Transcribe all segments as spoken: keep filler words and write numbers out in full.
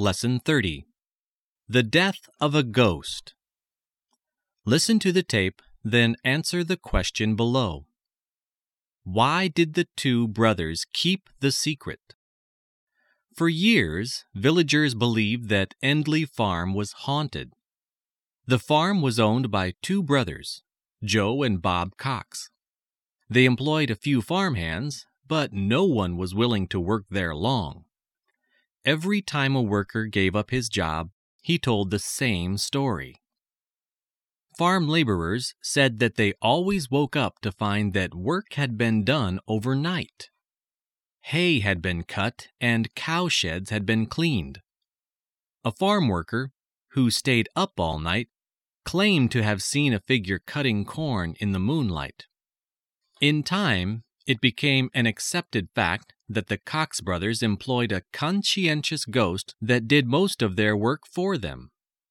Lesson thirty. The Death of a Ghost. Listen to the tape, then answer the question below. Why did the two brothers keep the secret? For years, villagers believed that Endley Farm was haunted. The farm was owned by two brothers, Joe and Bob Cox. They employed a few farmhands, but no one was willing to work there long. Every time a worker gave up his job, he told the same story. Farm laborers said that they always woke up to find that work had been done overnight. Hay had been cut and cow sheds had been cleaned. A farm worker, who stayed up all night, claimed to have seen a figure cutting corn in the moonlight. In time, it became an accepted fact that the Cox brothers employed a conscientious ghost that did most of their work for them.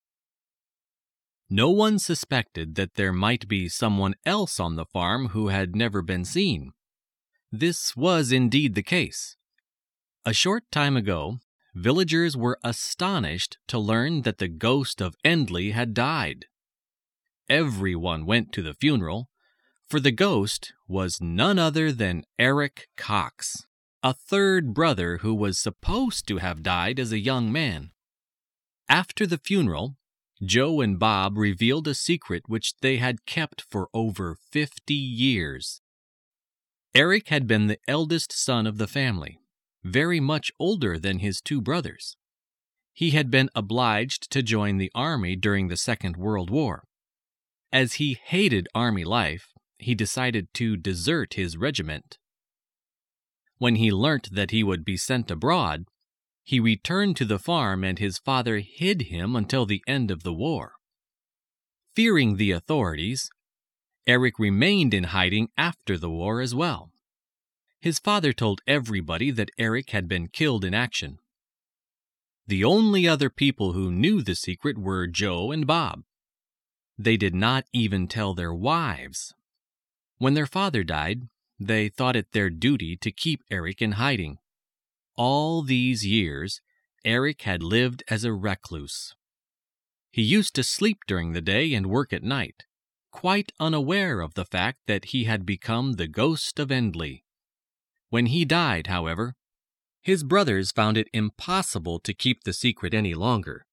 No one suspected that there might be someone else on the farm who had never been seen. This was indeed the case. A short time ago, villagers were astonished to learn that the ghost of Endley had died. Everyone went to the funeral, for the ghost was none other than Eric Cox, a third brother who was supposed to have died as a young man. After the funeral, Joe and Bob revealed a secret which they had kept for over fifty years. Eric had been the eldest son of the family, very much older than his two brothers. He had been obliged to join the army during the Second World War. As he hated army life, he decided to desert his regiment. When he learnt that he would be sent abroad, he returned to the farm and his father hid him until the end of the war. Fearing the authorities, Eric remained in hiding after the war as well. His father told everybody that Eric had been killed in action. The only other people who knew the secret were Joe and Bob. They did not even tell their wives. When their father died, they thought it their duty to keep Eric in hiding. All these years, Eric had lived as a recluse. He used to sleep during the day and work at night, quite unaware of the fact that he had become the ghost of Endley. When he died, however, his brothers found it impossible to keep the secret any longer.